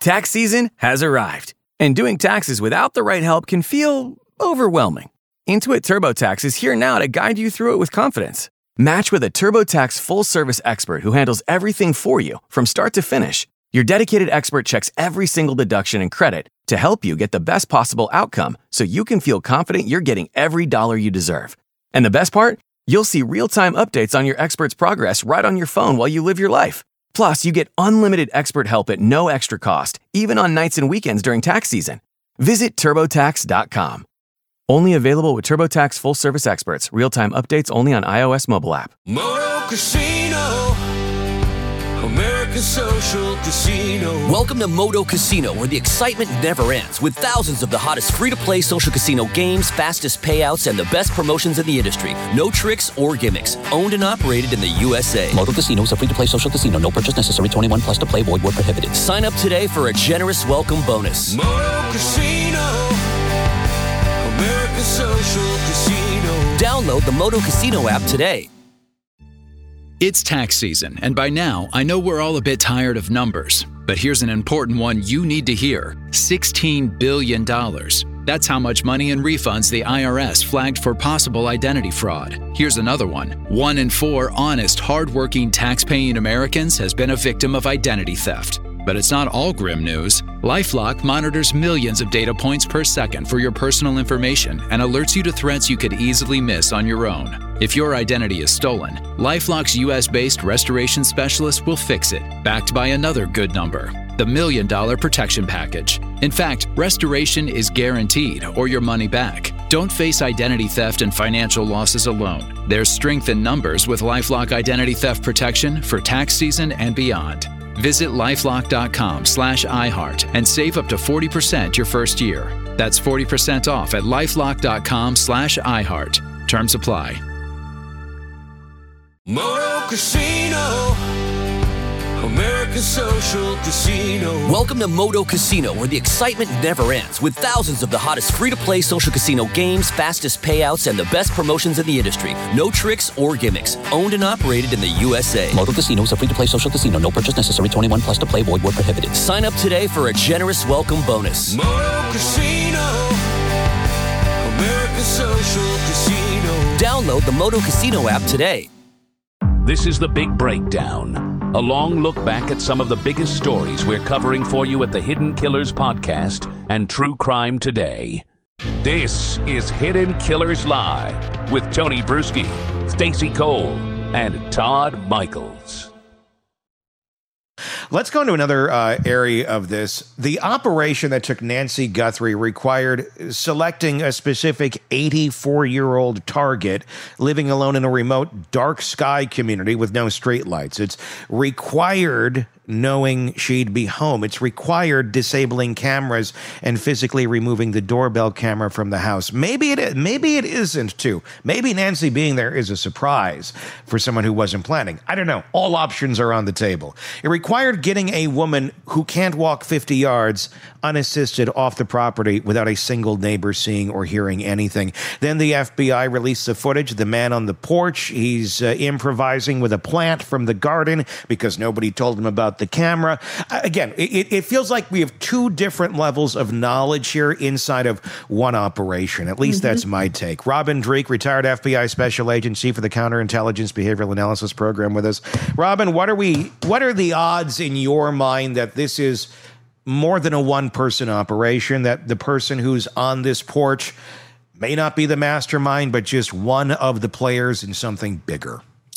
Tax season has arrived, and doing taxes without the right help can feel overwhelming. Intuit TurboTax is here now to guide you through it with confidence. Match with a TurboTax full-service expert who handles everything for you from start to finish. Your dedicated expert checks every single deduction and credit to help you get the best possible outcome so you can feel confident you're getting every dollar you deserve. And the best part? You'll see real-time updates on your expert's progress right on your phone while you live your life. Plus, you get unlimited expert help at no extra cost, even on nights and weekends during tax season. Visit TurboTax.com. Only available with TurboTax full-service experts. Real-time updates only on iOS mobile app. Moto Casino, America's social casino. Welcome to Moto Casino, where the excitement never ends, with thousands of the hottest free-to-play social casino games, fastest payouts, and the best promotions in the industry. No tricks or gimmicks. Owned and operated in the USA. Moto Casino is a free-to-play social casino. No purchase necessary. 21 plus to play. Void where prohibited. Sign up today for a generous welcome bonus. Moto Casino, America's social casino. Download the Moto Casino app today. It's tax season, and by now, I know we're all a bit tired of numbers. But here's an important one you need to hear. $16 billion. That's how much money in refunds the IRS flagged for possible identity fraud. Here's another one. 1 in 4 honest, hardworking, tax-paying Americans has been a victim of identity theft. But it's not all grim news. LifeLock monitors millions of data points per second for your personal information and alerts you to threats you could easily miss on your own. If your identity is stolen, LifeLock's US-based restoration specialist will fix it, backed by another good number, the $1 Million Protection Package. In fact, restoration is guaranteed or your money back. Don't face identity theft and financial losses alone. There's strength in numbers with LifeLock Identity Theft Protection for tax season and beyond. Visit lifelock.com/iHeart and save up to 40% your first year. That's 40% off at lifelock.com/iHeart. Terms apply. Moto Casino, America's social casino. Welcome to Moto Casino, where the excitement never ends, with thousands of the hottest free-to-play social casino games, fastest payouts, and the best promotions in the industry. No tricks or gimmicks. Owned and operated in the USA. Moto Casino is a free-to-play social casino. No purchase necessary. 21 plus to play. Void where prohibited. Sign up today for a generous welcome bonus. Moto Casino, America's social casino. Download the Moto Casino app today. This is The Big Breakdown, a long look back at some of the biggest stories we're covering for you at the Hidden Killers podcast and True Crime Today. This is Hidden Killers Live with Tony Bruschi, Stacey Cole, and Todd Michaels. Let's go into another area of this. The operation that took Nancy Guthrie required selecting a specific 84-year-old target living alone in a remote dark sky community with no streetlights. It's required knowing she'd be home. It's required disabling cameras and physically removing the doorbell camera from the house. Maybe it is, maybe it isn't too. Maybe Nancy being there is a surprise for someone who wasn't planning. I don't know. All options are on the table. It required getting a woman who can't walk 50 yards unassisted off the property without a single neighbor seeing or hearing anything. Then the FBI released the footage. The man on the porch, he's improvising with a plant from the garden because nobody told him about the camera. Again, it feels like we have two different levels of knowledge here inside of one operation. At least that's my take. Robin Dreeke, retired FBI Special Agent, Chief of the Counterintelligence Behavioral Analysis Program with us. Robin, what are the odds in your mind that this is more than a one-person operation, that the person who's on this porch may not be the mastermind, but just one of the players in something bigger?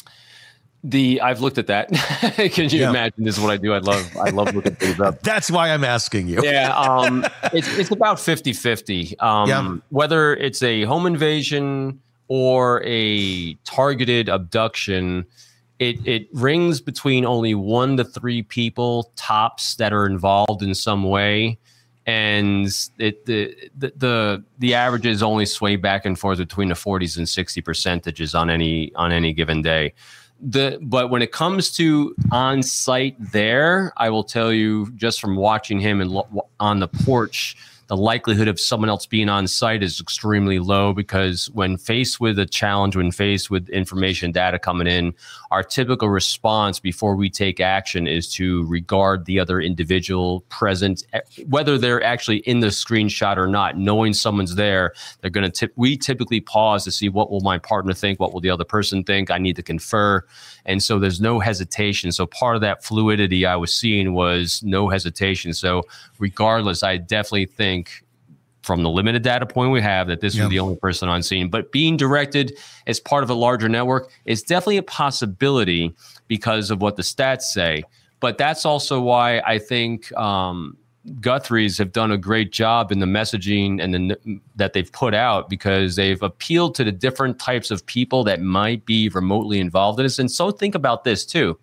I've looked at that. Can you imagine? This is what I do. I love looking things up. That's why I'm asking you. Yeah. It's about 50-50. Whether it's a home invasion or a targeted abduction, it rings between only 1 to 3 people tops that are involved in some way. And the averages only sway back and forth between the 40s and 60% on any given day. But when it comes to on site there, I will tell you just from watching him and on the porch, the likelihood of someone else being on site is extremely low, because when faced with a challenge, when faced with information data coming in, our typical response before we take action is to regard the other individual present, whether they're actually in the screenshot or not. Knowing someone's there, they're going to we typically pause to see, what will my partner think, what will the other person think, I need to confer. And so there's no hesitation. So part of that fluidity I was seeing was no hesitation. So regardless, I definitely think, from the limited data point we have, that this was the only person on scene. But being directed as part of a larger network is definitely a possibility because of what the stats say. But that's also why I think Guthrie's have done a great job in the messaging and that they've put out, because they've appealed to the different types of people that might be remotely involved in this. And so think about this too.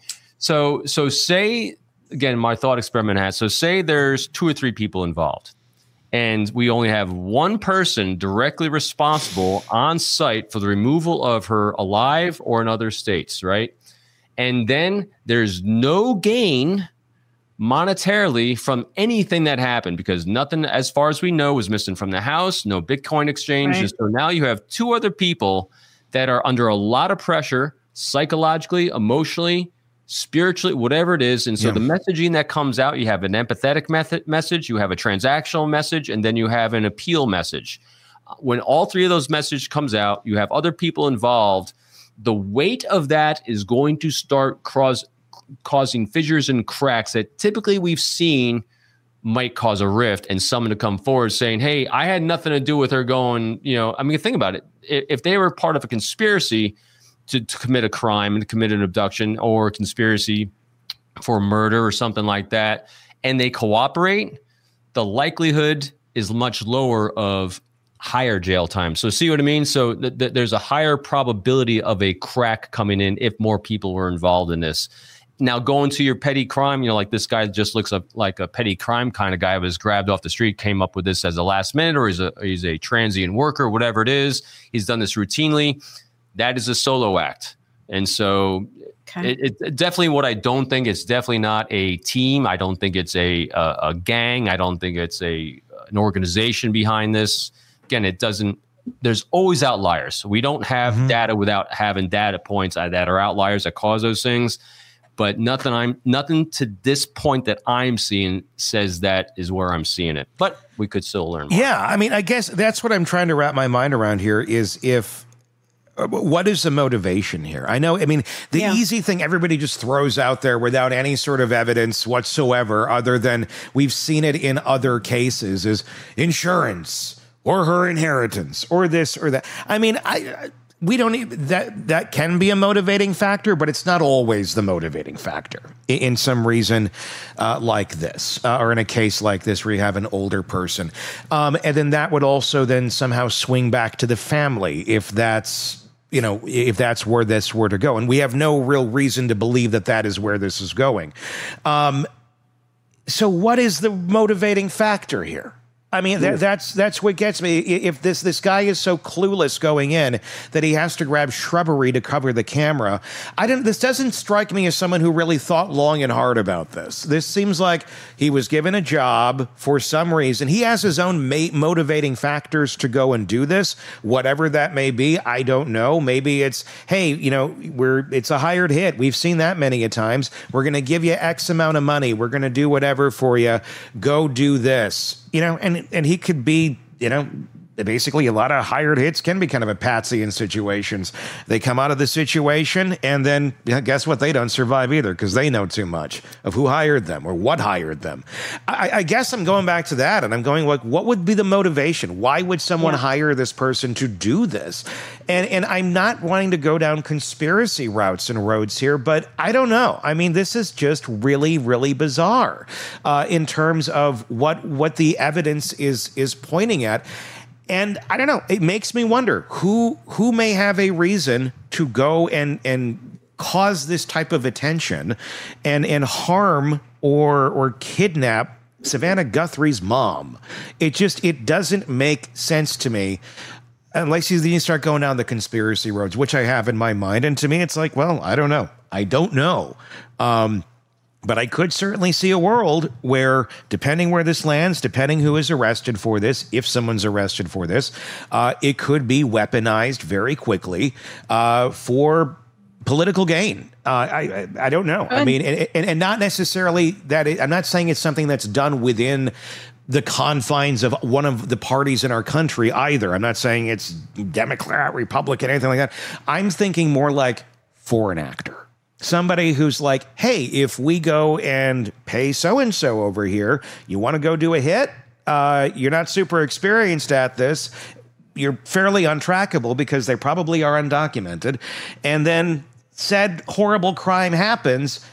So say, again, my thought experiment has, so say there's 2 or 3 people involved, and we only have one person directly responsible on site for the removal of her alive or in other states, right? And then there's no gain monetarily from anything that happened, because nothing, as far as we know, was missing from the house, no Bitcoin exchange. Right. So now you have 2 other people that are under a lot of pressure, psychologically, emotionally, spiritually, whatever it is. And so the messaging that comes out, you have an empathetic message, you have a transactional message, and then you have an appeal message. When all 3 of those messages comes out, you have other people involved. The weight of that is going to start causing fissures and cracks that typically we've seen might cause a rift, and someone to come forward saying, hey, I had nothing to do with her going, I mean, think about it. If they were part of a conspiracy to commit a crime and to commit an abduction, or a conspiracy for murder or something like that, and they cooperate, the likelihood is much lower of higher jail time. So see what I mean? So there's a higher probability of a crack coming in if more people were involved in this. Now, going to your petty crime, like this guy just looks like a petty crime kind of guy, was grabbed off the street, came up with this as a last minute, or he's a transient worker, whatever it is. He's done this routinely. That is a solo act. And so it definitely, what I don't think, it's definitely not a team. I don't think it's a gang. I don't think it's an organization behind this. Again, there's always outliers. We don't have data without having data points that are outliers that cause those things. But nothing to this point that I'm seeing says that is where I'm seeing it. But we could still learn more. Yeah, I mean, I guess that's what I'm trying to wrap my mind around here is what is the motivation here? I know, I mean, the easy thing everybody just throws out there without any sort of evidence whatsoever, other than we've seen it in other cases, is insurance or her inheritance or this or that. I mean, we don't need that can be a motivating factor, but it's not always the motivating factor in some reason like this, or in a case like this where you have an older person. And then that would also then somehow swing back to the family if that's where this were to go. And we have no real reason to believe that is where this is going. So what is the motivating factor here? I mean, that's what gets me. If this guy is so clueless going in that he has to grab shrubbery to cover the camera, this doesn't strike me as someone who really thought long and hard about this. This seems like he was given a job for some reason. He has his own motivating factors to go and do this, whatever that may be. I don't know. Maybe it's, hey, it's a hired hit. We've seen that many a times. We're going to give you X amount of money. We're going to do whatever for you. Go do this. And he could be, basically a lot of hired hits can be kind of a patsy in situations. They come out of the situation and then guess what? They don't survive either because they know too much of who hired them or what hired them. I guess I'm going back to that and I'm going like, what would be the motivation? Why would someone hire this person to do this? And I'm not wanting to go down conspiracy routes and roads here, but I don't know. I mean, this is just really, really bizarre in terms of what the evidence is pointing at. And I don't know, it makes me wonder who may have a reason to go and cause this type of attention and harm or kidnap Savannah Guthrie's mom. It doesn't make sense to me. Unless you start going down the conspiracy roads, which I have in my mind. And to me, it's like, well, I don't know. But I could certainly see a world where, depending where this lands, depending who is arrested for this, if someone's arrested for this, it could be weaponized very quickly for political gain. I don't know. I mean, and not necessarily that I'm not saying it's something that's done within the confines of one of the parties in our country either. I'm not saying it's Democrat, Republican, anything like that. I'm thinking more like foreign actor. Somebody who's like, hey, if we go and pay so-and-so over here, you want to go do a hit? You're not super experienced at this. You're fairly untrackable because they probably are undocumented. And then said horrible crime happens.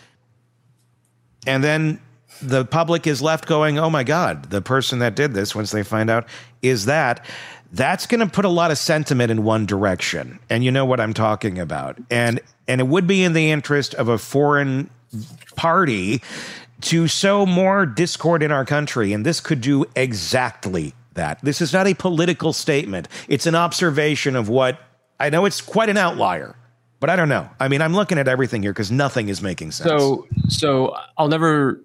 And then the public is left going, oh, my God, the person that did this, once they find out, is that. That's going to put a lot of sentiment in one direction. And you know what I'm talking about. And it would be in the interest of a foreign party to sow more discord in our country. And this could do exactly that. This is not a political statement. It's an observation of what I know. It's quite an outlier, but I don't know. I mean, I'm looking at everything here because nothing is making sense. So I'll never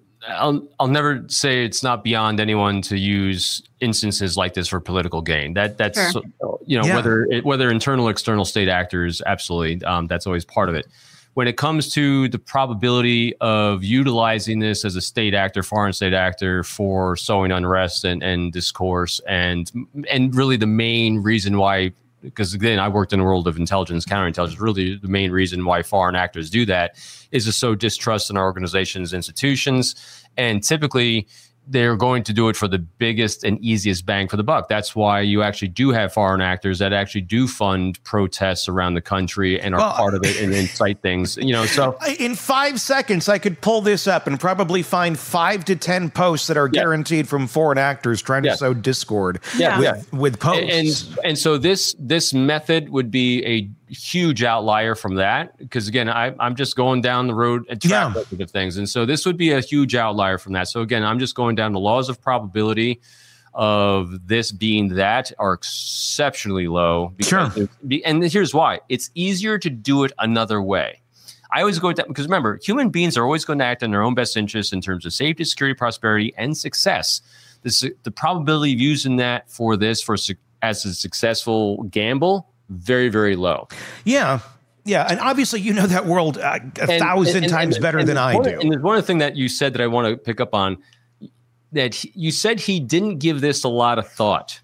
say it's not beyond anyone to use instances like this for political gain. That's sure. Whether internal or external state actors, absolutely, that's always part of it. When it comes to the probability of utilizing this as a state actor, foreign state actor, for sowing unrest and discourse, and really the main reason why, because again, I worked in the world of intelligence, counterintelligence, really the main reason why foreign actors do that is to sow distrust in our organizations, institutions, and typically they're going to do it for the biggest and easiest bang for the buck. That's why you actually do have foreign actors that actually do fund protests around the country and are part of it and incite things. So in 5 seconds, I could pull this up and probably find 5 to 10 posts that are guaranteed from foreign actors trying to sow discord with posts. And so this method would be a huge outlier from that, because again, I'm just going down the road and track record of things, and so this would be a huge outlier from that. So again, I'm just going down the laws of probability of this being that are exceptionally low. And here's why: it's easier to do it another way. I always go with that because remember, human beings are always going to act in their own best interest in terms of safety, security, prosperity, and success. The probability of using that as a successful gamble, very, very low. Yeah. And obviously, you know that world a thousand times better than I do. And there's one other thing that you said that I want to pick up on, that you said he didn't give this a lot of thought.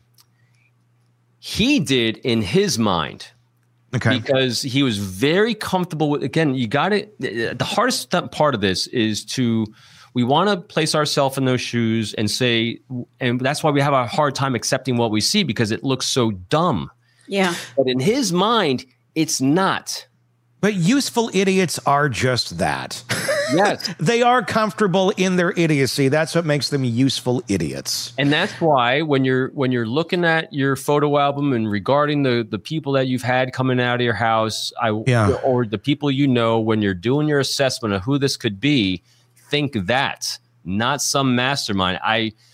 He did in his mind. Okay. Because he was very comfortable with, again, the hardest part of this is we want to place ourselves in those shoes and say, and that's why we have a hard time accepting what we see, because it looks so dumb. Yeah. But in his mind, it's not. But useful idiots are just that. Yes. They are comfortable in their idiocy. That's what makes them useful idiots. And that's why when you're looking at your photo album and regarding the people that you've had coming out of your house, or the people you know, when you're doing your assessment of who this could be, think that, not some mastermind.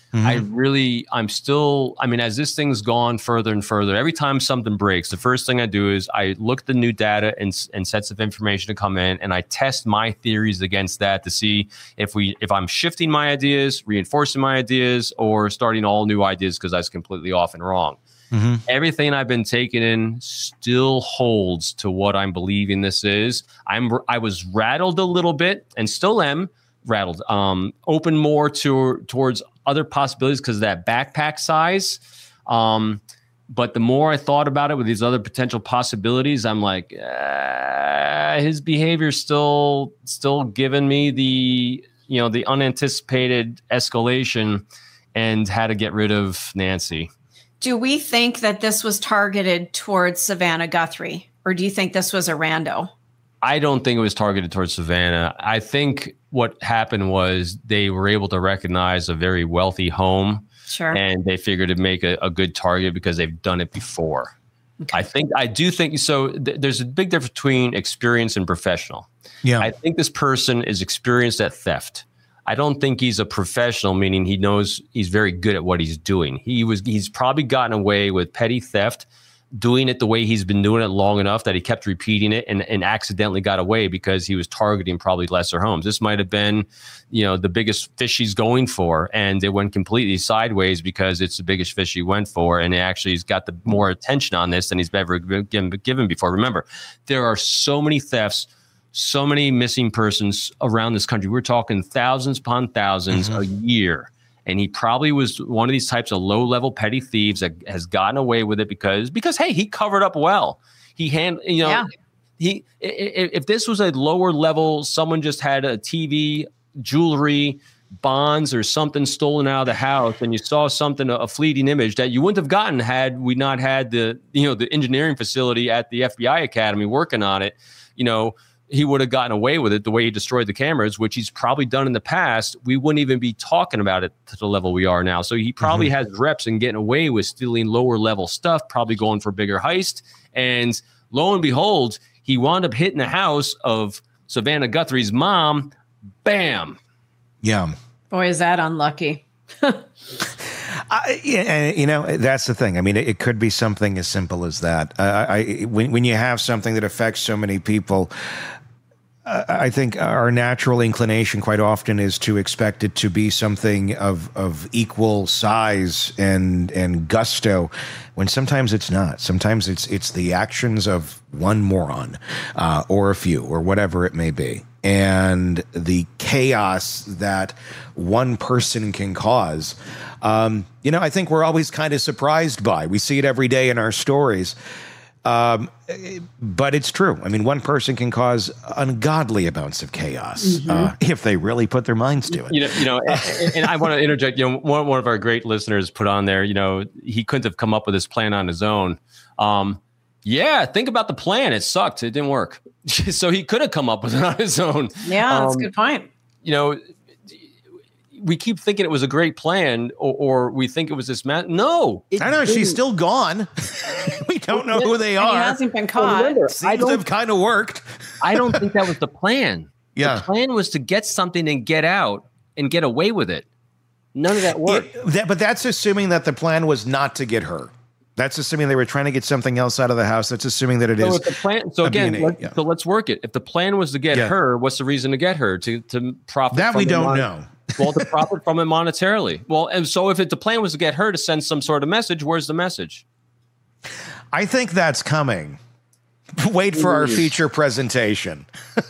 As this thing's gone further and further, every time something breaks, the first thing I do is I look at the new data and sets of information to come in, and I test my theories against that to see if I'm shifting my ideas, reinforcing my ideas, or starting all new ideas because I was completely off and wrong. Mm-hmm. Everything I've been taking in still holds to what I'm believing this is. I was rattled a little bit and still am rattled, open more towards other possibilities because of that backpack size. But the more I thought about it with these other potential possibilities, I'm like, his behavior still giving me the unanticipated escalation, and had to get rid of Nancy. Do we think that this was targeted towards Savannah Guthrie, or do you think this was a rando? I don't think it was targeted towards Savannah. I think what happened was they were able to recognize a very wealthy home. Sure. And they figured to make a good target because they've done it before. Okay. I do think so. There's a big difference between experienced and professional. Yeah. I think this person is experienced at theft. I don't think he's a professional, meaning he knows he's very good at what he's doing. He's probably gotten away with petty theft doing it the way he's been doing it long enough that he kept repeating it and accidentally got away because he was targeting probably lesser homes. This might have been, the biggest fish he's going for, and it went completely sideways because it's the biggest fish he went for, and it actually has got the more attention on this than he's ever given before. Remember, there are so many thefts, so many missing persons around this country. We're talking thousands upon thousands a year. And he probably was one of these types of low-level petty thieves that has gotten away with it because hey, he covered up well. If this was a lower level, someone just had a TV, jewelry, bonds, or something stolen out of the house, and you saw something, a fleeting image that you wouldn't have gotten had we not had the engineering facility at the FBI Academy working on it, he would have gotten away with it the way he destroyed the cameras, which he's probably done in the past. We wouldn't even be talking about it to the level we are now. So he probably has reps in getting away with stealing lower level stuff, probably going for a bigger heist. And lo and behold, he wound up hitting the house of Savannah Guthrie's mom. Bam. Yeah. Boy, is that unlucky. That's the thing. I mean, it could be something as simple as that. When you have something that affects so many people, I think our natural inclination quite often is to expect it to be something of equal size and gusto, when sometimes it's not. Sometimes it's the actions of one moron or a few or whatever it may be. And the chaos that one person can cause, I think we're always kind of surprised by. We see it every day in our stories. But it's true. I mean, one person can cause ungodly amounts of chaos if they really put their minds to it. And I want to interject. One of our great listeners put on there. He couldn't have come up with this plan on his own. Think about the plan. It sucked. It didn't work. So he could have come up with it on his own. Yeah, that's a good point. We keep thinking it was a great plan, or we think it was this man. No, I know she's still gone. We don't know who they are. He hasn't been caught. Seems to have kind of worked. I don't think that was the plan. Yeah, the plan was to get something and get out and get away with it. None of that worked. But that's assuming that the plan was not to get her. That's assuming they were trying to get something else out of the house. That's assuming that it is. If the plan, so again, let's work it. If the plan was to get her, what's the reason to get her? To profit? That from we don't know. Well, to profit from it monetarily. Well, and so if the plan was to get her to send some sort of message, where's the message? I think that's coming. Wait for our feature presentation.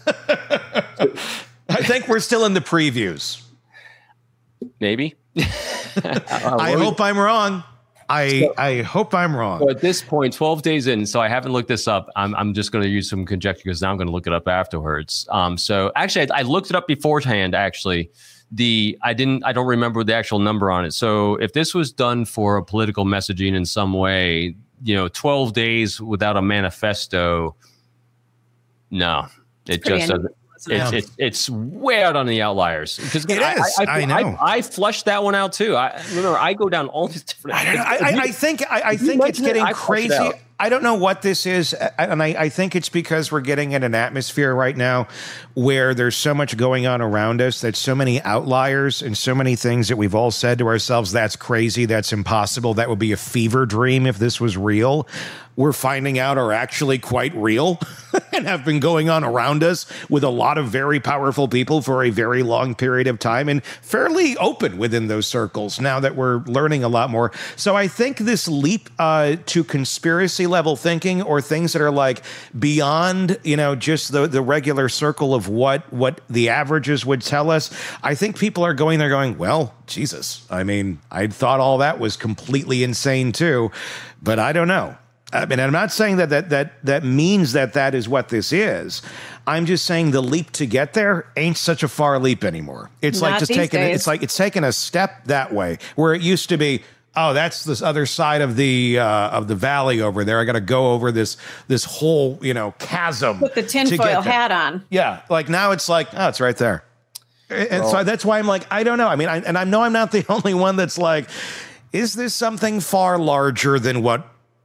I think we're still in the previews. Maybe. I hope I'm wrong. I hope I'm wrong. So at this point, 12 days in, so I haven't looked this up. I'm just going to use some conjecture because now I'm going to look it up afterwards. So actually, I looked it up beforehand. Actually, I don't remember the actual number on it. So if this was done for a political messaging in some way, 12 days without a manifesto, no, it just doesn't. It's way out on the outliers because I know. I flushed that one out too. I go down all these different. I think it's getting crazy. I don't know what this is, and I think it's because we're getting in an atmosphere right now where there's so much going on around us, that so many outliers and so many things that we've all said to ourselves, that's crazy, that's impossible, that would be a fever dream if this was real, we're finding out are actually quite real and have been going on around us with a lot of very powerful people for a very long period of time, and fairly open within those circles now that we're learning a lot more. So I think this leap to conspiracy level thinking, or things that are like beyond, just the regular circle of what the averages would tell us, I think people are going there going, well, Jesus, I mean, I thought all that was completely insane too, but I don't know. I mean, I'm not saying that means that is what this is. I'm just saying the leap to get there ain't such a far leap anymore. It's not like just taking it. It's like it's taking a step that way, where it used to be, oh, that's this other side of the valley over there. I got to go over this whole chasm. Put the tinfoil hat on. Yeah, like now it's like, oh, it's right there. And so that's why I'm like, I don't know. I mean, I know I'm not the only one that's like, is this something far larger than what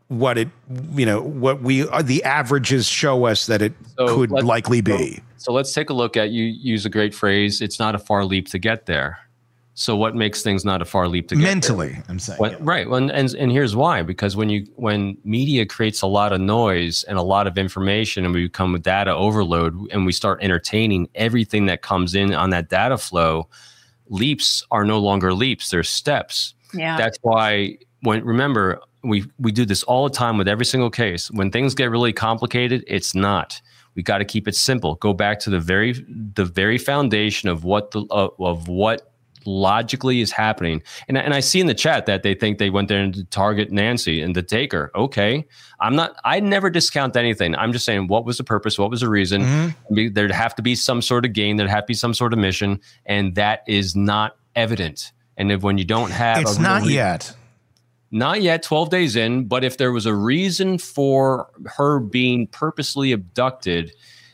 the averages show us that it could likely be? So let's take a look at, you use a great phrase, it's not a far leap to get there. So what makes things not a far leap to get mentally? There? I'm saying right. And here's why: because when media creates a lot of noise and a lot of information, and we become with data overload, and we start entertaining everything that comes in on that data flow, leaps are no longer leaps; they're steps. Yeah. That's why remember we do this all the time with every single case. When things get really complicated, it's not. We got to keep it simple. Go back to the very foundation of what logically is happening. And I see in the chat that they think they went there to target Nancy and to take her. Okay. I never discount anything. I'm just saying, what was the purpose? What was the reason? Mm-hmm. There'd have to be some sort of gain. There'd have to be some sort of mission. And that is not evident. And if when you don't have, it's not yet. Not yet, 12 days in, but if there was a reason for her being purposely abducted,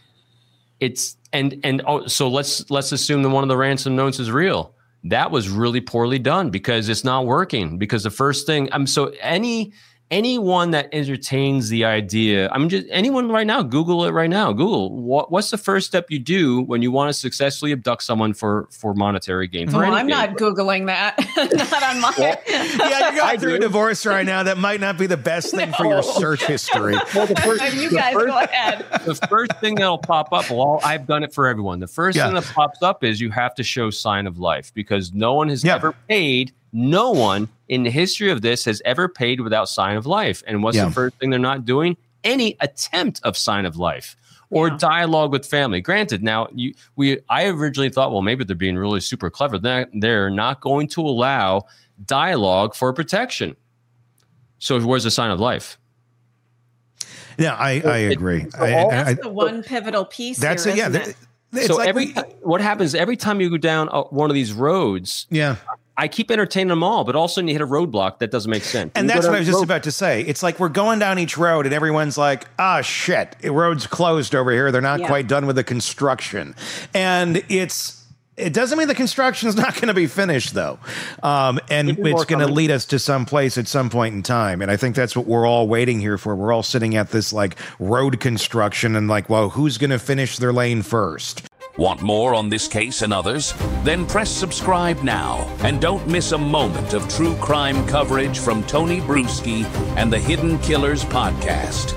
so let's assume that one of the ransom notes is real. That was really poorly done because it's not working. Because the first thing, anyone that entertains the idea, anyone right now, Google it right now. Google what's the first step you do when you want to successfully abduct someone for monetary gain? I'm not Googling that. Not on my. Yeah, you're going through a divorce right now. That might not be the best thing for your search history. Well, you guys go ahead. The first thing that'll pop up, well, I've done it for everyone. The first thing that pops up is you have to show sign of life because no one has ever paid. No one in the history of this has ever paid without sign of life. And what's the first thing they're not doing? Any attempt of sign of life or dialogue with family. Granted, now I originally thought, well, maybe they're being really super clever. They're not going to allow dialogue for protection. So where's the sign of life? Yeah, I agree. That's the one pivotal piece. That's here, it. Isn't it? So like what happens every time you go down one of these roads? Yeah. I keep entertaining them all, but all of a sudden you hit a roadblock that doesn't make sense. And that's what I was just about to say. It's like we're going down each road and everyone's like, shit, the road's closed over here. They're not quite done with the construction. And it doesn't mean the construction is not going to be finished, though. And it's going to lead us to some place at some point in time. And I think that's what we're all waiting here for. We're all sitting at this like road construction and like, well, who's going to finish their lane first? Want more on this case and others? Then press subscribe now and don't miss a moment of true crime coverage from Tony Bruschi and the Hidden Killers podcast.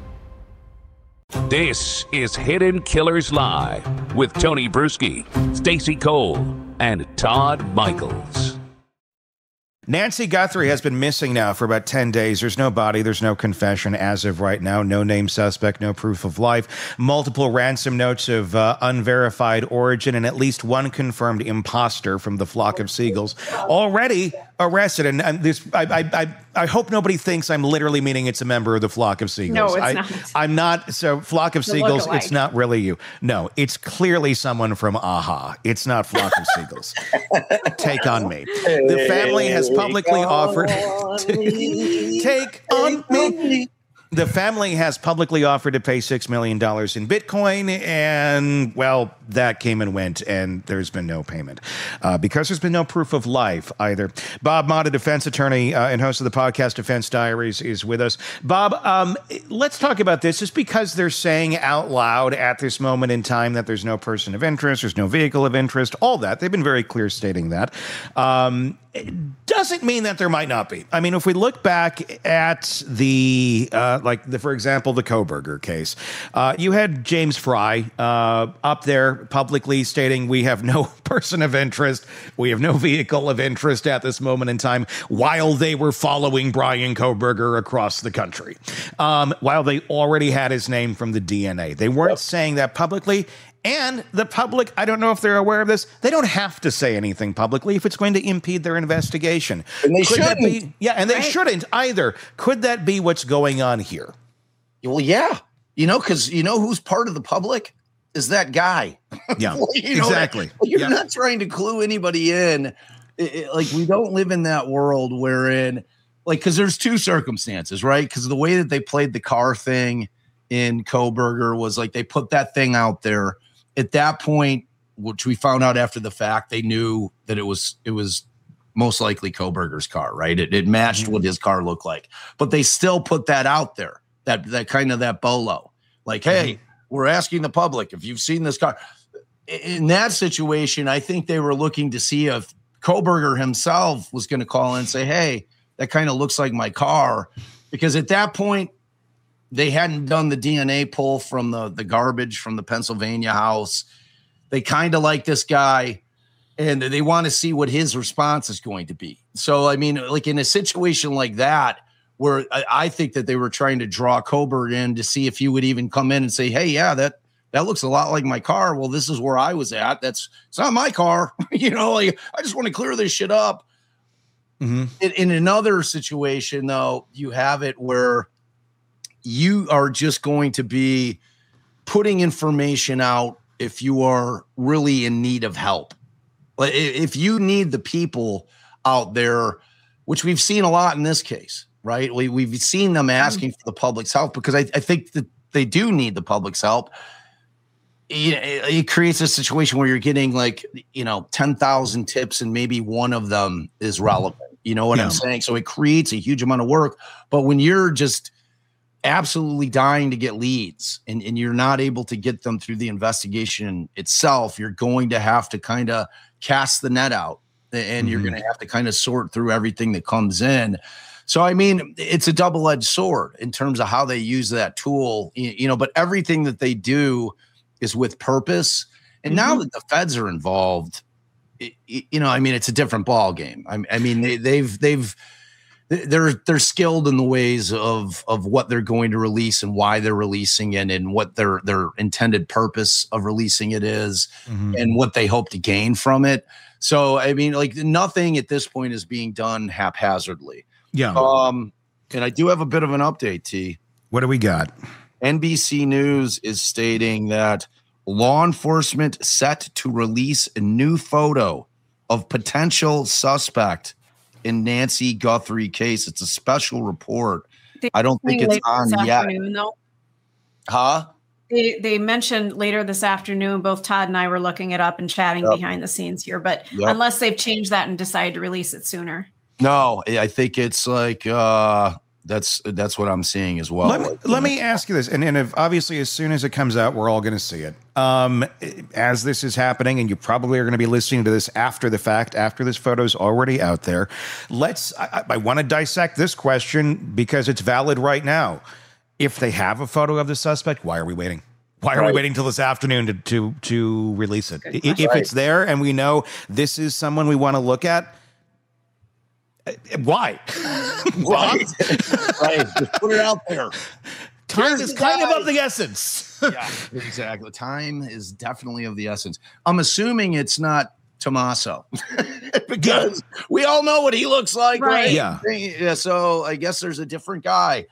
This is Hidden Killers Live with Tony Bruschi, Stacey Cole, and Todd Michaels. Nancy Guthrie has been missing now for about 10 days. There's no body. There's no confession as of right now. No named suspect, no proof of life. Multiple ransom notes of unverified origin and at least one confirmed imposter from the flock of seagulls already arrested. And I hope nobody thinks I'm literally meaning it's a member of the flock of seagulls. No, it's not. I'm not. So flock of seagulls, it's not really you. No, it's clearly someone from AHA. It's not flock of seagulls. Take on me. The family has publicly offered to take on me. The family has publicly offered to pay $6 million in Bitcoin, and, well, that came and went, and there's been no payment because there's been no proof of life either. Bob Mott, a defense attorney and host of the podcast Defense Diaries, is with us. Bob, let's talk about this. Just because they're saying out loud at this moment in time that there's no person of interest, there's no vehicle of interest, all that. They've been very clear stating that. It doesn't mean that there might not be. I mean, if we look back at for example, the Kohberger case, you had James Fry up there publicly stating we have no person of interest, we have no vehicle of interest at this moment in time, while they were following Brian Kohberger across the country, while they already had his name from the DNA. They weren't saying that publicly. And the public, I don't know if they're aware of this, they don't have to say anything publicly if it's going to impede their investigation. And they shouldn't. They shouldn't either. Could that be what's going on here? Well, yeah. Because who's part of the public is that guy. Yeah, exactly. You're not trying to clue anybody in. We don't live in that world wherein, because there's two circumstances, right? Because the way that they played the car thing in Kohberger was they put that thing out there. At that point, which we found out after the fact, they knew that it was most likely Kohberger's car, right? It matched what his car looked like, but they still put that out there, that kind of that bolo, hey, we're asking the public if you've seen this car. In that situation, I think they were looking to see if Kohberger himself was going to call in and say, hey, that kind of looks like my car. Because at that point, they hadn't done the DNA pull from the garbage from the Pennsylvania house. They kind of like this guy, and they want to see what his response is going to be. So, I mean, like in a situation like that, where I think that they were trying to draw Kohberger in to see if he would even come in and say, hey, yeah, that looks a lot like my car. Well, this is where I was at. It's not my car. Like, I just want to clear this shit up. Mm-hmm. In another situation, though, you have it where you are just going to be putting information out if you are really in need of help. If you need the people out there, which we've seen a lot in this case, right? We've seen them asking for the public's help because I think that they do need the public's help. It creates a situation where you're getting 10,000 tips and maybe one of them is relevant. You know what I'm saying? So it creates a huge amount of work. But when you're just absolutely dying to get leads and you're not able to get them through the investigation itself, you're going to have to kind of cast the net out and you're going to have to kind of sort through everything that comes in. So, I mean, it's a double-edged sword in terms of how they use that tool, but everything that they do is with purpose. And now that the feds are involved, it's a different ball game. I mean, they're skilled in the ways of what they're going to release and why they're releasing it and what their intended purpose of releasing it is and what they hope to gain from it. So, I mean, nothing at this point is being done haphazardly. Yeah. And I do have a bit of an update, T. What do we got? NBC News is stating that law enforcement set to release a new photo of potential suspect in Nancy Guthrie case. It's a special report. I don't think it's on yet. Though. Huh? They mentioned later this afternoon, both Todd and I were looking it up and chatting behind the scenes here, but unless they've changed that and decided to release it sooner. No, I think it's that's what I'm seeing as well. Let me ask you this, and if obviously as soon as it comes out, we're all going to see it. As this is happening, and you probably are going to be listening to this after the fact, after this photo's already out there. I want to dissect this question because it's valid right now. If they have a photo of the suspect, why are we waiting? Why are we waiting till this afternoon to release it? If it's there and we know this is someone we want to look at, why? Right. Just put it out there. Time is kind of the essence. Yeah, exactly. Time is definitely of the essence. I'm assuming it's not Tommaso because we all know what he looks like, right? Yeah. So I guess there's a different guy.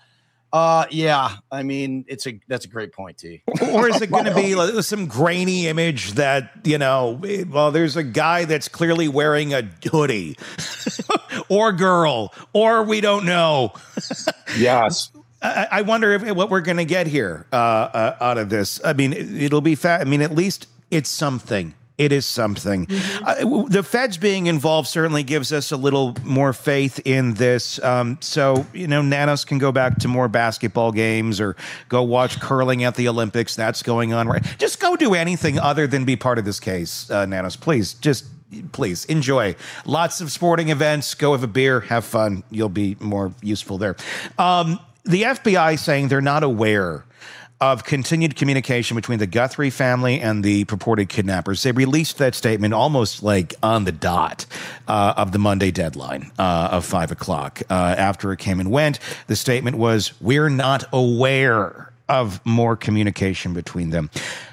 I mean, that's a great point, T. Or is it going to be some grainy image that, there's a guy that's clearly wearing a hoodie or girl, or we don't know. Yes. I wonder what we're going to get here out of this. I mean, it'll be I mean, at least it's something. It is something. The feds being involved certainly gives us a little more faith in this. So, Nanos can go back to more basketball games or go watch curling at the Olympics. That's going on. Right. Just go do anything other than be part of this case, Nanos. Please enjoy. Lots of sporting events. Go have a beer. Have fun. You'll be more useful there. The FBI saying they're not aware of continued communication between the Guthrie family and the purported kidnappers. They released that statement almost on the dot of the Monday deadline of 5 o'clock. After it came and went, the statement was, we're not aware of more communication between them.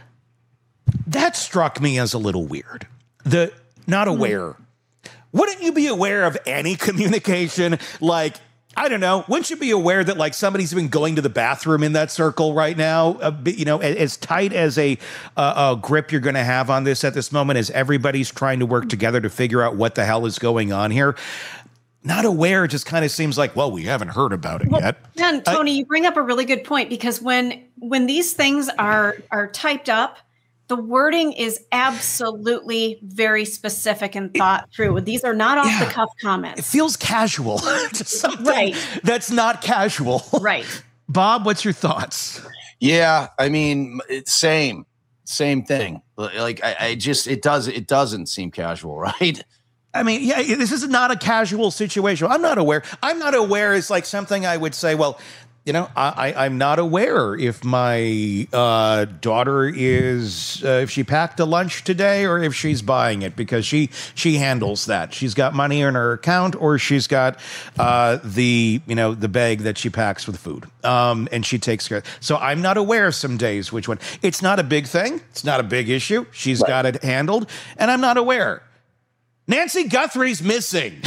That struck me as a little weird. The not aware. Wouldn't you be aware of any communication? I don't know. Wouldn't you be aware that somebody's been going to the bathroom in that circle right now? As tight as a grip you're going to have on this at this moment as everybody's trying to work together to figure out what the hell is going on here. Not aware just kind of seems like, we haven't heard about it yet. And Tony, you bring up a really good point because when these things are typed up, the wording is absolutely very specific and thought through. These are not off the cuff comments. It feels casual. Just something that's not casual. Right. Bob, what's your thoughts? Yeah, I mean, same thing. It doesn't seem casual, right? I mean, yeah, this is not a casual situation. I'm not aware. It's like something I would say, well, you know, I'm not aware if my daughter is, if she packed a lunch today or if she's buying it, because she handles that. She's got money in her account, or she's got the bag that she packs with food, and she takes care. So I'm not aware some days which one. It's not a big thing. It's not a big issue. She's got it handled, and I'm not aware. Nancy Guthrie's missing.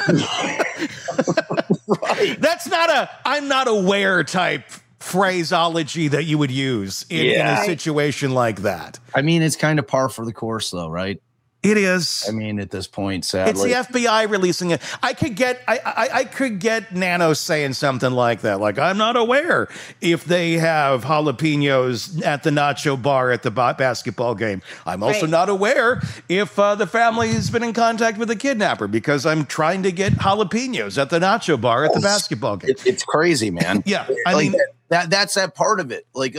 Right. That's not a I'm not aware type phraseology that you would use in a situation like that. I mean, it's kind of par for the course, though, right? It is. I mean, at this point, sadly, it's the FBI releasing it. I could get Nano saying something like that, like, I'm not aware if they have jalapenos at the nacho bar at the basketball game. I'm also not aware if the family has been in contact with the kidnapper, because I'm trying to get jalapenos at the nacho bar at the basketball game. It's crazy, man. Yeah, I mean that's that part of it. Like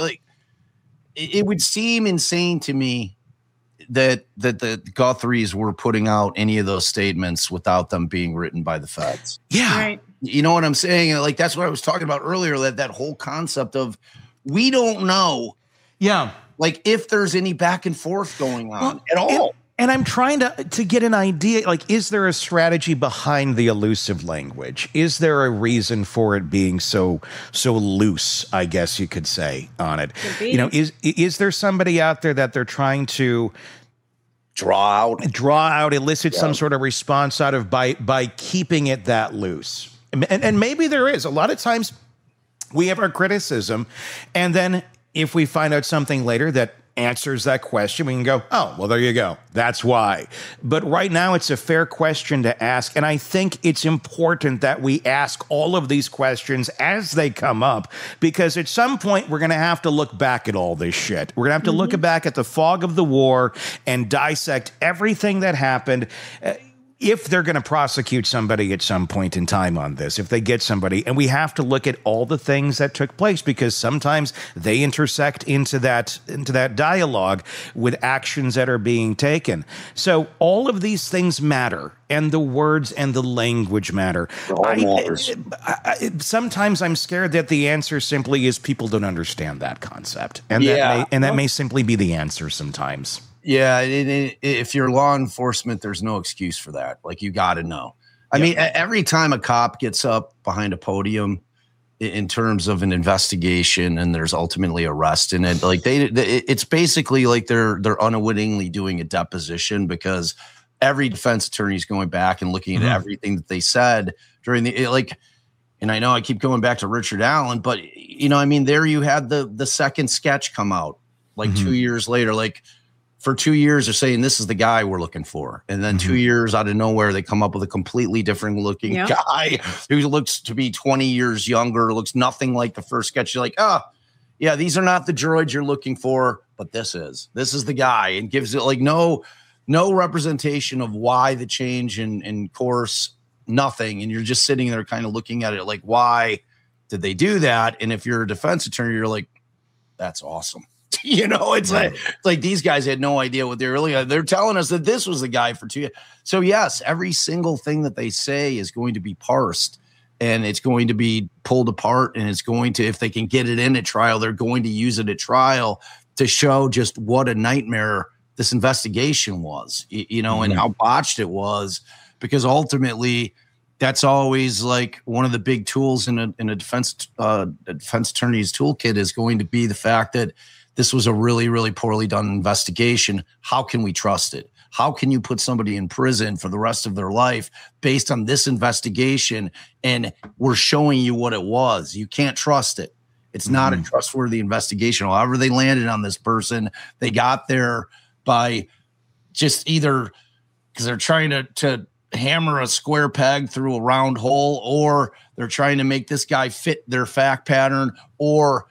it would seem insane to me that the Guthries were putting out any of those statements without them being written by the feds. Yeah. Right. You know what I'm saying? Like, that's what I was talking about earlier, that whole concept of, we don't know. Yeah. Like, if there's any back and forth going on at all. And I'm trying to get an idea, like, is there a strategy behind the elusive language? Is there a reason for it being so loose, I guess you could say, on it? You know, is there somebody out there that they're trying to draw out, elicit some sort of response out of by keeping it that loose? And maybe there is. A lot of times we have our criticism, and then if we find out something later that answers that question, we can go, oh, well, there you go. That's why. But right now, it's a fair question to ask. And I think it's important that we ask all of these questions as they come up, because at some point, we're going to have to look back at all this shit. We're going to have to look back at the fog of the war and dissect everything that happened. If they're going to prosecute somebody at some point in time on this, if they get somebody, and we have to look at all the things that took place, because sometimes they intersect into that dialogue with actions that are being taken. So all of these things matter, and the words and the language matter. Sometimes I'm scared that the answer simply is people don't understand that concept, and that may simply be the answer sometimes. Yeah, if you're law enforcement, there's no excuse for that. Like, you got to know. I mean, every time a cop gets up behind a podium in terms of an investigation and there's ultimately arrest in it, like it's basically like they're unwittingly doing a deposition, because every defense attorney is going back and looking at everything that they said during and I know I keep going back to Richard Allen, but I mean, there you had the second sketch come out like 2 years later, like. For 2 years, they're saying this is the guy we're looking for. And then 2 years out of nowhere, they come up with a completely different looking guy who looks to be 20 years younger, looks nothing like the first sketch. You're like, oh, yeah, these are not the droids you're looking for, but this is the guy, and gives it like no representation of why the change in course, nothing. And you're just sitting there kind of looking at it like, why did they do that? And if you're a defense attorney, you're like, that's awesome. It's like these guys had no idea what they're telling us that this was the guy for 2 years. So yes, every single thing that they say is going to be parsed, and it's going to be pulled apart, and it's going to, if they can get it in at trial, they're going to use it at trial to show just what a nightmare this investigation was, and how botched it was, because ultimately that's always like one of the big tools in a defense attorney's toolkit is going to be the fact that this was a really, really poorly done investigation. How can we trust it? How can you put somebody in prison for the rest of their life based on this investigation? And we're showing you what it was. You can't trust it. It's not a trustworthy investigation. However they landed on this person, they got there by just either because they're trying to hammer a square peg through a round hole, or they're trying to make this guy fit their fact pattern, or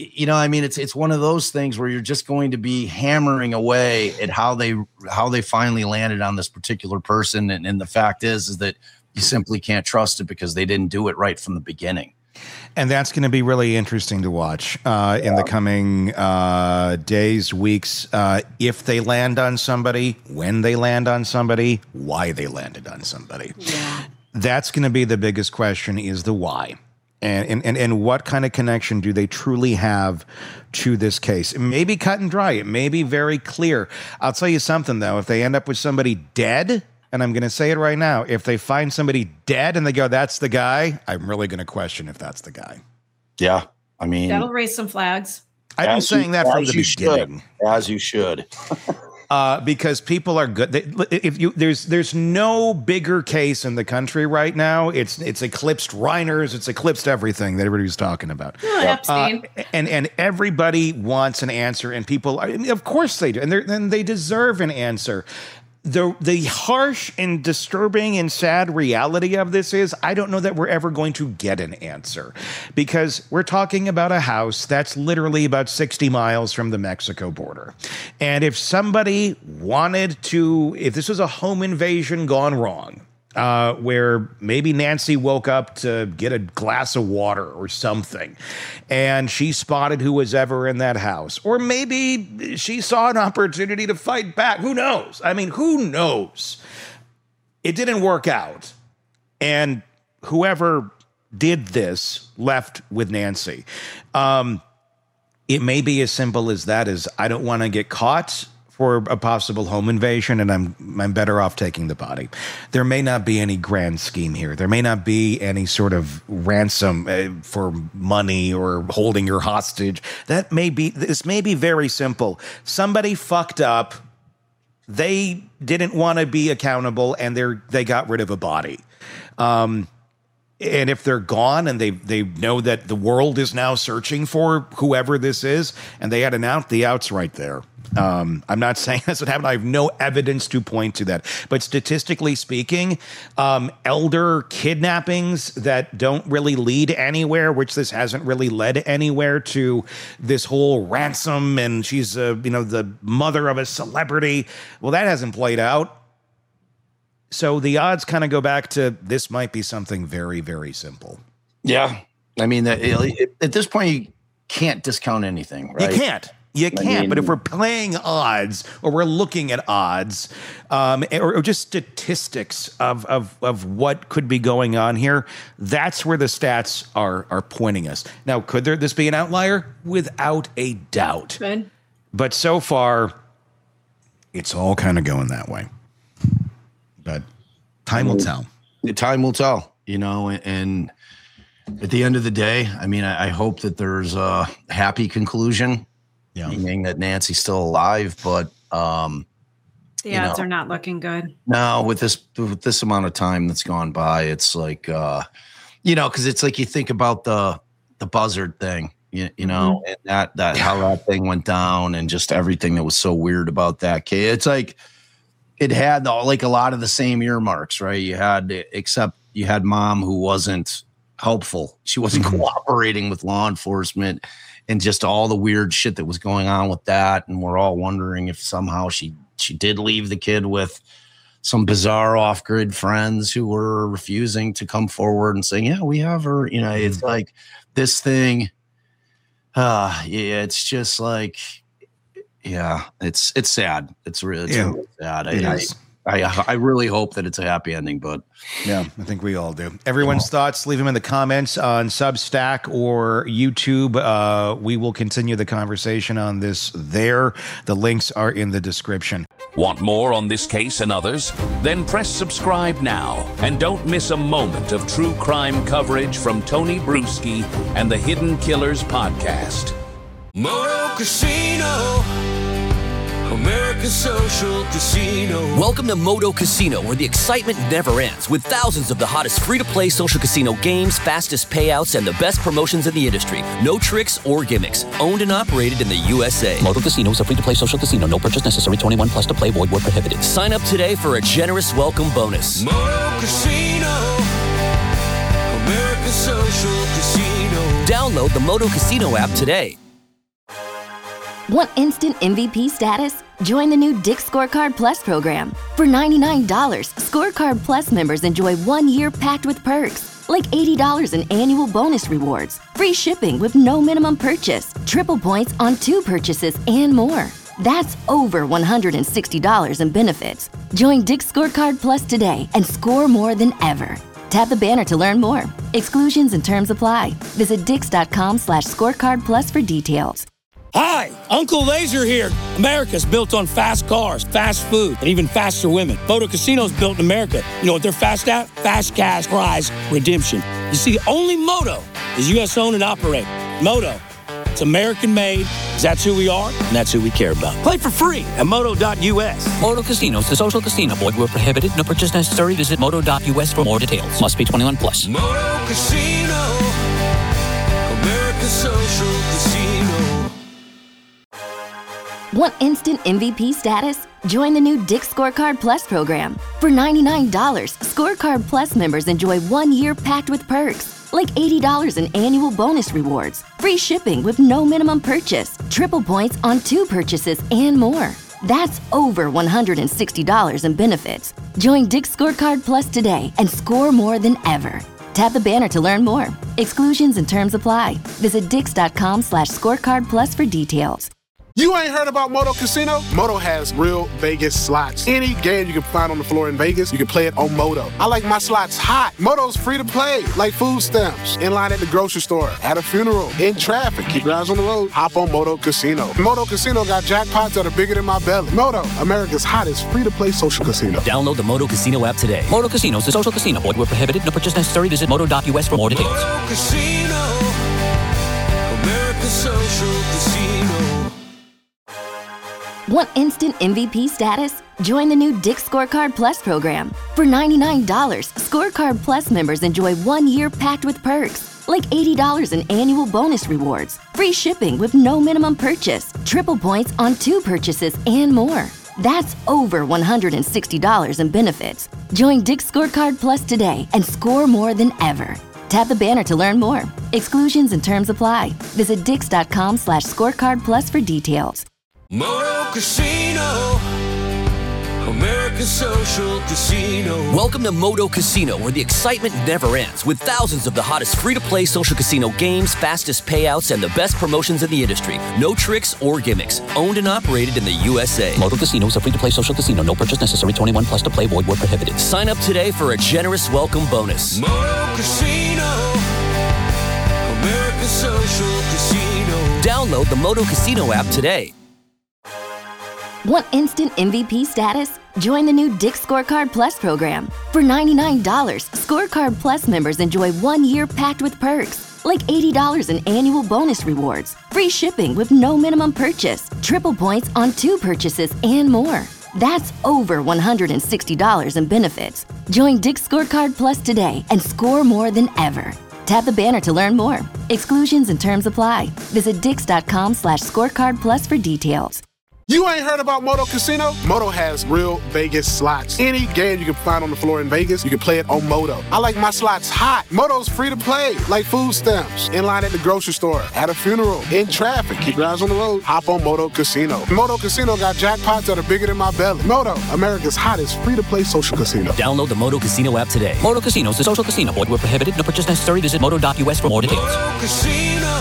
I mean, it's one of those things where you're just going to be hammering away at how they finally landed on this particular person. And the fact is that you simply can't trust it because they didn't do it right from the beginning. And that's going to be really interesting to watch in the coming days, weeks, if they land on somebody, when they land on somebody, why they landed on somebody. Yeah. That's going to be the biggest question, is the why. And what kind of connection do they truly have to this case? It may be cut and dry. It may be very clear. I'll tell you something, though. If they end up with somebody dead, and I'm going to say it right now, if they find somebody dead and they go, that's the guy, I'm really going to question if that's the guy. Yeah. I mean, that'll raise some flags. I've been saying that from the beginning. As you should. Because people are good. There's no bigger case in the country right now. It's eclipsed Reiners. It's eclipsed everything that everybody's talking about. Oh, Epstein. And everybody wants an answer, and people are, of course they do, and they deserve an answer. The harsh and disturbing and sad reality of this is I don't know that we're ever going to get an answer, because we're talking about a house that's literally about 60 miles from the Mexico border. And if somebody wanted to, if this was a home invasion gone wrong, where maybe Nancy woke up to get a glass of water or something, and she spotted who was ever in that house. Or maybe she saw an opportunity to fight back. Who knows? I mean, who knows? It didn't work out. And whoever did this left with Nancy. It may be as simple as that, as I don't want to get caught for a possible home invasion, and I'm better off taking the body. There may not be any grand scheme here. There may not be any sort of ransom for money or holding your hostage. This may be very simple. Somebody fucked up. They didn't want to be accountable, and they got rid of a body. And if they're gone and they know that the world is now searching for whoever this is, and they had an out, the out's right there. I'm not saying that's what happened. I have no evidence to point to that. But statistically speaking, elder kidnappings that don't really lead anywhere, which this hasn't really led anywhere, to this whole ransom and she's the mother of a celebrity. Well, that hasn't played out. So the odds kind of go back to this might be something very, very simple. Yeah. I mean, at this point, you can't discount anything, right? You can't. But if we're playing odds, or we're looking at odds, or just statistics of what could be going on here, that's where the stats are pointing us. Now, could this be an outlier? Without a doubt. Good. But so far, it's all kind of going that way. But time will tell. Time will tell, and at the end of the day, I mean, I hope that there's a happy conclusion. Yeah. Meaning that Nancy's still alive, but the odds are not looking good. No, with this amount of time that's gone by, it's like because it's like you think about the Buzzard thing, and that how that thing went down, and just everything that was so weird about that case. It's like it had like a lot of the same earmarks, right? Except you had mom who wasn't helpful. She wasn't cooperating with law enforcement. And just all the weird shit that was going on with that. And we're all wondering if somehow she did leave the kid with some bizarre off-grid friends who were refusing to come forward and saying, yeah, we have her. It's like this thing. It's just like, it's sad. It's really sad. I really hope that it's a happy ending, but yeah, I think we all do. Everyone's thoughts, leave them in the comments on Substack or YouTube. We will continue the conversation on this there. The links are in the description. Want more on this case and others? Then press subscribe now and don't miss a moment of true crime coverage from Tony Bruschi and the Hidden Killers podcast. Moto Casino, American Social Casino. Welcome to Moto Casino, where the excitement never ends, with thousands of the hottest free-to-play social casino games, fastest payouts, and the best promotions in the industry. No tricks or gimmicks. Owned and operated in the USA. Moto Casino is a free-to-play social casino. No purchase necessary. 21 plus to play. Void where prohibited. Sign up today for a generous welcome bonus. Moto Casino, American Social Casino. Download the Moto Casino app today. Want instant MVP status? Join the new Dick's Scorecard Plus program. For $99, Scorecard Plus members enjoy 1 year packed with perks, like $80 in annual bonus rewards, free shipping with no minimum purchase, triple points on 2 purchases, and more. That's over $160 in benefits. Join Dick's Scorecard Plus today and score more than ever. Tap the banner to learn more. Exclusions and terms apply. Visit dix.com/scorecard plus for details. Hi, Uncle Laser here. America's built on fast cars, fast food, and even faster women. Moto Casino's built in America. You know what they're fast at? Fast cash prize redemption. You see, only Moto is U.S. owned and operated. Moto, it's American made. That's who we are, and that's who we care about. Play for free at moto.us. Moto Casinos, the social casino. Void where prohibited. No purchase necessary. Visit moto.us for more details. Must be 21 plus. Moto Casino, America's social casino. Want instant MVP status? Join the new Dick's Scorecard Plus program. For $99, Scorecard Plus members enjoy 1 year packed with perks, like $80 in annual bonus rewards, free shipping with no minimum purchase, triple points on 2 purchases, and more. That's over $160 in benefits. Join Dick's Scorecard Plus today and score more than ever. Tap the banner to learn more. Exclusions and terms apply. Visit dix.com/scorecard plus for details. You ain't heard about Moto Casino? Moto has real Vegas slots. Any game you can find on the floor in Vegas, you can play it on Moto. I like my slots hot. Moto's free to play, like food stamps. In line at the grocery store, at a funeral, in traffic. Keep your eyes on the road. Hop on Moto Casino. Moto Casino got jackpots that are bigger than my belly. Moto, America's hottest free-to-play social casino. Download the Moto Casino app today. Moto Casinos, the social casino. Void where prohibited. No purchase necessary. Visit moto.us for more details. Moto Casino, America's social casino. Want instant MVP status? Join the new Dick's Scorecard Plus program. For $99, Scorecard Plus members enjoy 1 year packed with perks, like $80 in annual bonus rewards, free shipping with no minimum purchase, triple points on 2 purchases, and more. That's over $160 in benefits. Join Dick's Scorecard Plus today and score more than ever. Tap the banner to learn more. Exclusions and terms apply. Visit dix.com/scorecard plus for details. Moto Casino, America's social casino. Welcome to Moto Casino, where the excitement never ends, with thousands of the hottest free-to-play social casino games, fastest payouts, and the best promotions in the industry. No tricks or gimmicks. Owned and operated in the USA. Moto Casino is a free-to-play social casino. No purchase necessary. 21 plus to play. Void where prohibited. Sign up today for a generous welcome bonus. Moto Casino, America's social casino. Download the Moto Casino app today. Want instant MVP status? Join the new Dick's Scorecard Plus program. For $99, Scorecard Plus members enjoy 1 year packed with perks, like $80 in annual bonus rewards, free shipping with no minimum purchase, triple points on 2 purchases, and more. That's over $160 in benefits. Join Dick's Scorecard Plus today and score more than ever. Tap the banner to learn more. Exclusions and terms apply. Visit dix.com/scorecard plus for details. You ain't heard about Moto Casino? Moto has real Vegas slots. Any game you can find on the floor in Vegas, you can play it on Moto. I like my slots hot. Moto's free to play, like food stamps. In line at the grocery store, at a funeral, in traffic. Keep your eyes on the road. Hop on Moto Casino. Moto Casino got jackpots that are bigger than my belly. Moto, America's hottest free-to-play social casino. Download the Moto Casino app today. Moto Casinos, the social casino. Void where prohibited. No purchase necessary. Visit moto.us for more details. Moto Casino,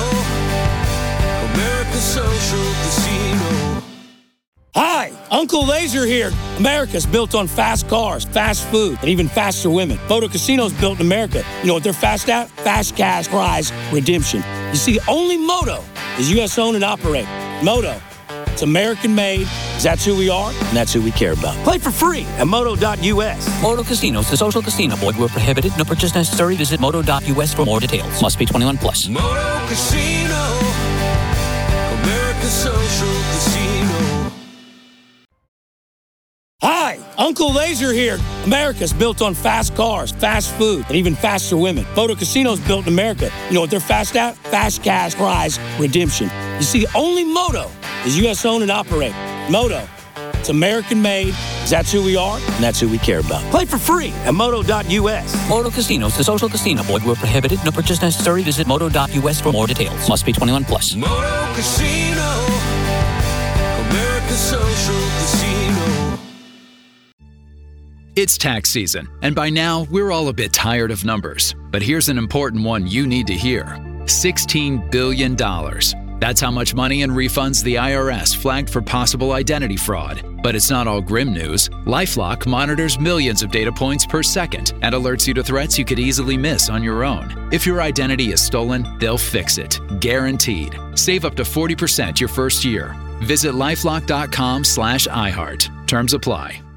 America's social casino. Hi, Uncle Laser here. America's built on fast cars, fast food, and even faster women. Moto Casino's built in America. You know what they're fast at? Fast cash prize redemption. You see, only Moto is U.S. owned and operated. Moto, it's American made. That's who we are, and that's who we care about. Play for free at moto.us. Moto Casinos, the social casino. Void where prohibited. No purchase necessary. Visit moto.us for more details. Must be 21 plus. Moto Casino, America's social casino. Hi, Uncle Laser here. America's built on fast cars, fast food, and even faster women. Moto Casino's built in America. You know what they're fast at? Fast cash prize redemption. You see, only Moto is U.S. owned and operated. Moto, it's American made. That's who we are, and that's who we care about. Play for free at moto.us. Moto Casinos, the social casino. Void where prohibited. No purchase necessary. Visit moto.us for more details. Must be 21 plus. Moto Casino, America's social casino. It's tax season, and by now, we're all a bit tired of numbers. But here's an important one you need to hear. $16 billion. That's how much money in refunds the IRS flagged for possible identity fraud. But it's not all grim news. LifeLock monitors millions of data points per second and alerts you to threats you could easily miss on your own. If your identity is stolen, they'll fix it. Guaranteed. Save up to 40% your first year. Visit LifeLock.com/iHeart. Terms apply.